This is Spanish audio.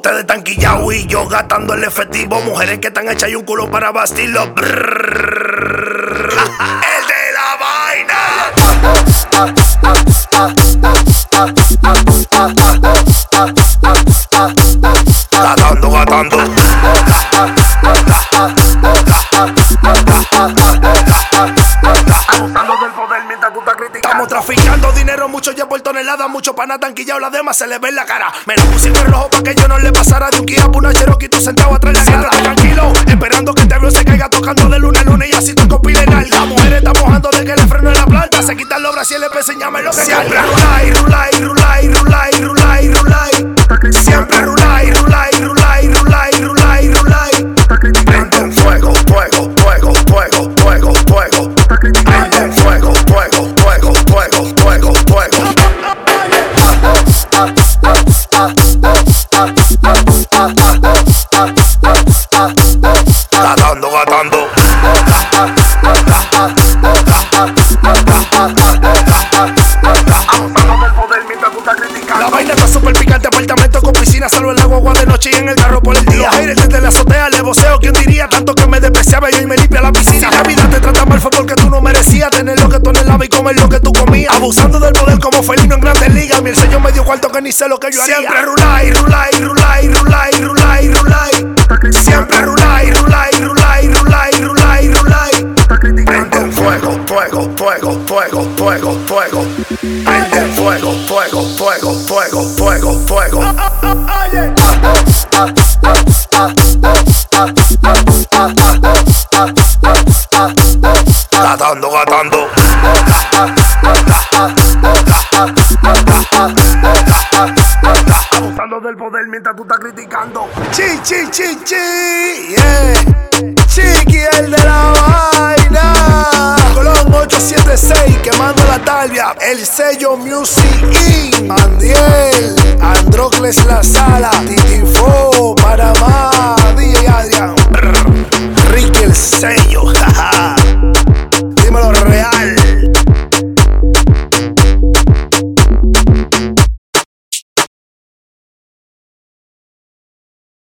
Ustedes están quillados y yo gastando el efectivo. Mujeres que están hechas y un culo para bastirlo. El de la vaina. Gatando. Abusando del poder mientras tú estás criticando. Estamos traficando dinero, mucho ya por tonelada. Mucho pana tanquillado, la demás se le ve en la cara. Me lo pusieron el rojo pa' que yo no le pasara de un Kia por una Cherokee, tú sentado atrás de la grada. Tranquilo, esperando que este avión se caiga, tocando de luna a luna y así toco pile en alta. Mujeres están mojando de que le freno en la planta. Se quitan los brasieles para enseñarme lo que siempre rulay. Siempre rulay. Prenden fuego. Prenden fuego. Gatando. La vaina está súper picante, apartamento con piscina, salvo el agua de noche y en el carro por el día. Aire desde la azotea, le voceo, ¿quién diría? Tanto que me despreciaba yo y me limpia la piscina. Si la vida te trata mal fue porque tú no merecías tener lo que tú anhelabas y comer lo que tú comías. Abusando del poder como felino en grandes ligas. Mi el sello me dio cuarto que ni sé lo que yo haría. Siempre rulay. Siempre rulay. Prenden fuego. Prenden fuego. Gatando. Abusando del poder mientras tú estás criticando. Chi, yeah. Chiqui, el de la vaina. Colón 876, quemando la talvia. El sello Music Inc. Mandiel, Androcles La Sala, Titifo, para